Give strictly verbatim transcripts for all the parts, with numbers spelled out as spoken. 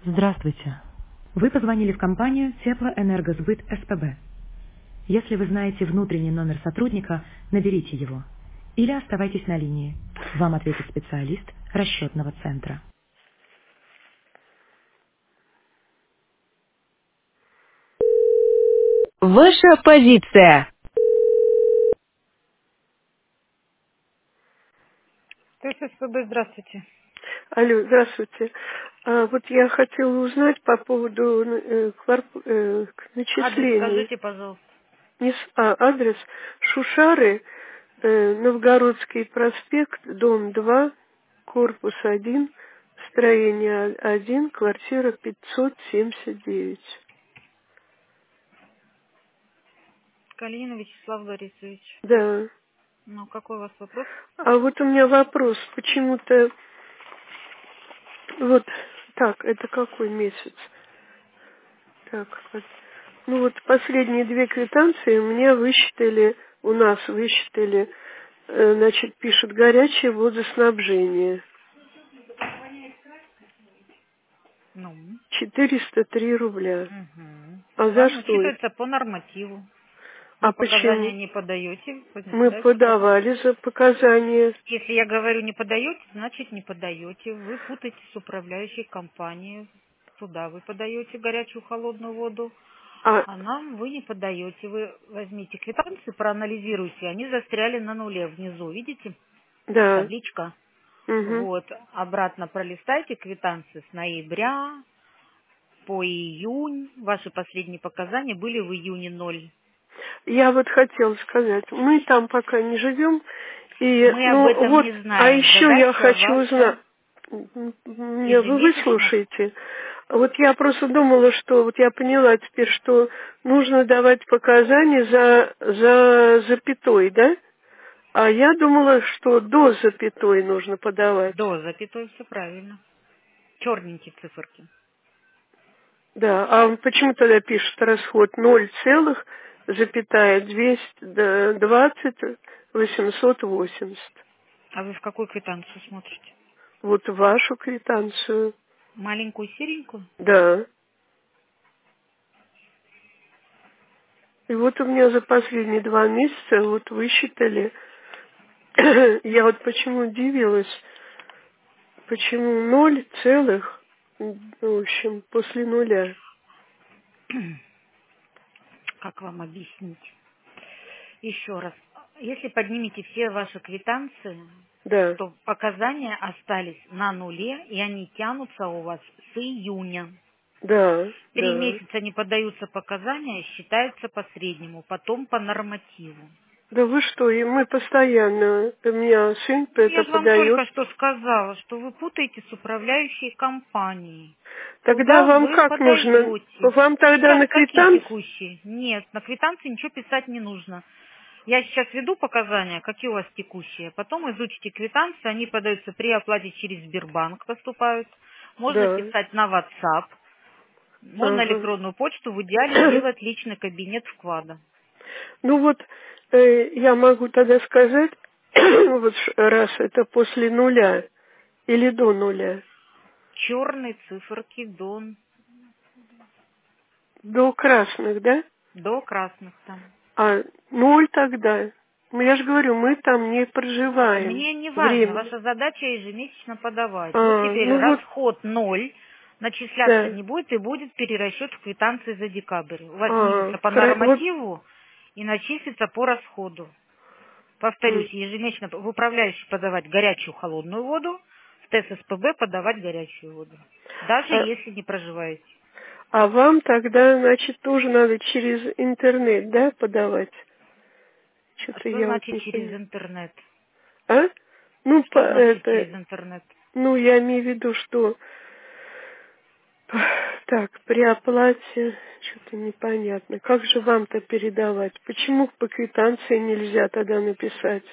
Здравствуйте. Вы позвонили в компанию Теплоэнергосбыт СПБ. Если вы знаете внутренний номер сотрудника, наберите его. Или оставайтесь на линии. Вам ответит специалист расчетного центра. Ваша позиция. ТССПБ, здравствуйте. Алло, здравствуйте. А, вот я хотела узнать по поводу э, кварп- э, к- Адрес начислений. скажите, пожалуйста. Не с- а, адрес Шушары, э, Новгородский проспект, дом два, корпус один, строение один, квартира пятьсот семьдесят девять. Калинин Вячеслав Борисович. Да. Ну, какой у вас вопрос? А вот у меня вопрос. Почему-то вот так, это какой месяц? Так, вот. Ну вот последние две квитанции мне высчитали, у нас высчитали, э, значит, пишут горячее водоснабжение. Ну, четыреста три рубля. угу. А за Вам что это? учитывается по нормативу. А Вы показания почему? не подаете, Мы возникает штраф. подавали за показания. Если я говорю не подаете, значит не подаете. Вы путаете с управляющей компанией. Туда вы подаете горячую холодную воду, А, а нам вы не подаете. Вы возьмите квитанции, проанализируйте. Они застряли на нуле внизу. Видите? да. Табличка. Угу. Вот. Обратно пролистайте квитанции с ноября по июнь. Ваши последние показания были в июне ноль. Я вот хотела сказать, мы там пока не живем, и, Мы об ну этом вот, не а знаем. еще я Задача хочу ваша узнать, мне вы ежемесячно. выслушаете, вот я просто думала, что, вот я поняла теперь, что нужно давать показания за, за запятой, да? А я думала, что до запятой нужно подавать. До запятой все правильно. Черненькие циферки. Да, а почему тогда пишет расход ноль целых, запятая, двести двадцать, восемьсот восемьдесят? А вы в какую квитанцию смотрите? Вот вашу квитанцию. Маленькую серенькую? Да. И вот у меня за последние два месяца, вот высчитали, я вот почему удивилась, почему ноль целых, ну, в общем, после нуля. Как вам объяснить? Еще раз. Если поднимете все ваши квитанции, Да, то показания остались на нуле, и они тянутся у вас с июня. да, Три да. месяца не подаются показания, считается по среднему, потом по нормативу. Да вы что, и мы постоянно, у меня сын Ну, я это же вам только подает. что сказала, что вы путаете с управляющей компанией. Тогда Туда вам вы как нужно? подаете. Вам тогда Сейчас на какие квитанции? текущие? Нет, на квитанции ничего писать не нужно. Я сейчас веду показания, какие у вас текущие. Потом изучите квитанции, они подаются при оплате через Сбербанк, поступают. Можно Да. писать на WhatsApp, можно Ага. электронную почту, в идеале сделать личный кабинет вклада. Ну вот, э, я могу тогда сказать, вот ш- раз это после нуля или до нуля, Черные циферки до, до красных, да? до красных там. А ноль тогда. Ну, я же говорю, мы там не проживаем Мне не важно, временно. ваша задача ежемесячно подавать. Вот А, теперь ну вот, расход ноль, начисляться да. не будет и будет перерасчет в квитанции за декабрь. У вас А, снимется по хра- вот, нормативу и начислится по расходу. Повторюсь, м, ежемесячно в управляющий подавать горячую холодную воду, в ТССПБ подавать горячую воду. Даже а, если не проживаете. а вам тогда, значит, тоже надо через интернет, да, подавать? А Что-то что я вот значит не через понимаю. интернет? А? Ну, по, Что значит через это, интернет? ну, я имею в виду, что так, при оплате что-то непонятно. Как же вам-то передавать? Почему по квитанции нельзя тогда написать?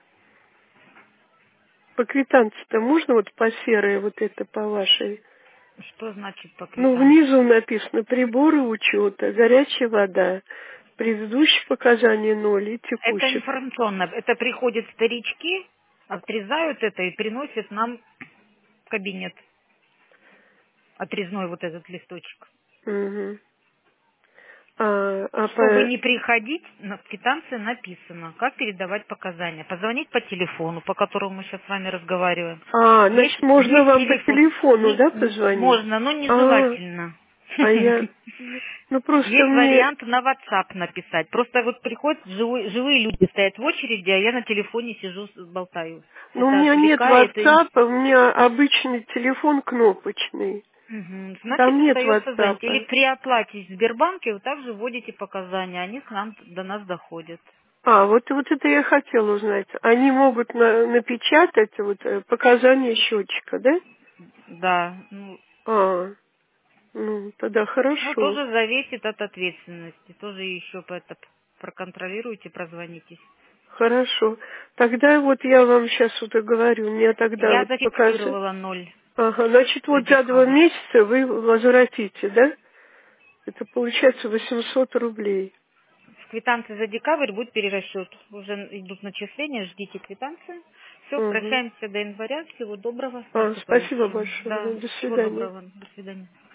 По квитанции-то можно вот по серой, вот это по вашей? Что значит по Ну, квитанции? внизу написано приборы учета, горячая вода, предыдущие показания ноль и Это текущих. информационно. Это приходят старички, отрезают это и приносят нам в кабинет. отрезной вот этот листочек. Угу. А, а Чтобы по... не приходить, на квитанции написано, как передавать показания. Позвонить по телефону, по которому мы сейчас с вами разговариваем. А, значит, Есть, можно есть вам телефон. по телефону, И- да, позвонить? Можно, но А, нежелательно. а я... Ну, просто Есть мне... вариант на WhatsApp написать. Просто вот приходят живые, живые люди, стоят в очереди, а я на телефоне сижу, с- болтаю. Ну, у Это меня нет отвлекает. и- WhatsApp, у меня обычный телефон кнопочный. Мгм. Значит, Там нет остается занять. Или WhatsApp. при оплате в Сбербанке вы также вводите показания, они к нам, до нас доходят. А, вот, вот это я хотела узнать. Они могут на- напечатать вот, э, показания счетчика, да? Да, ну, А, ну, тогда ну, хорошо. тоже зависит от ответственности. Тоже еще по- это проконтролируйте, прозвонитесь. Хорошо. Тогда вот я вам сейчас вот и говорю, мне тогда Я вот показать. зафиксировала ноль Ага, значит, за вот за два декабрь. месяца вы возвратите, да? Это получается восемьсот рублей. В квитанции за декабрь будет перерасчет. Уже идут начисления, ждите квитанции. Все, Угу. прощаемся до января. Всего доброго, с А, спасибо наступающим. большое. Да, До всего свидания. доброго. До свидания.